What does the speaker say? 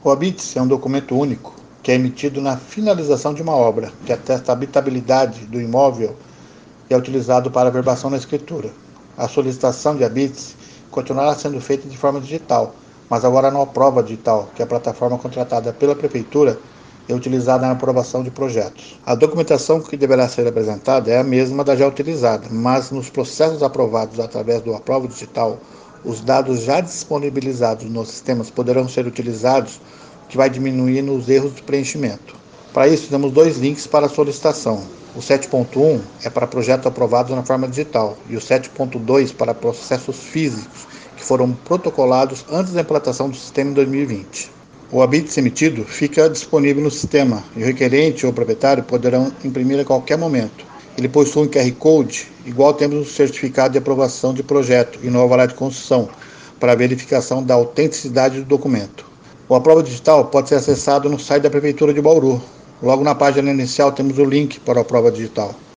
O habite é um documento único que é emitido na finalização de uma obra, que atesta a habitabilidade do imóvel e é utilizado para a verbação na escritura. A solicitação de habites continuará sendo feita de forma digital, mas agora na prova digital, que é a plataforma contratada pela Prefeitura e utilizada na aprovação de projetos. A documentação que deverá ser apresentada é a mesma da já utilizada, mas nos processos aprovados através do aprova digital, os dados já disponibilizados nos sistemas poderão ser utilizados, o que vai diminuindo os erros de preenchimento. Para isso, temos dois links para a solicitação. O 7.1 é para projetos aprovados na forma digital e o 7.2 para processos físicos que foram protocolados antes da implantação do sistema em 2020. O habite emitido fica disponível no sistema e o requerente ou o proprietário poderão imprimir a qualquer momento. Ele possui um QR Code, igual temos no certificado de aprovação de projeto e no alvará de construção, para a verificação da autenticidade do documento. O aprova digital pode ser acessado no site da Prefeitura de Bauru. Logo na página inicial temos o link para a prova digital.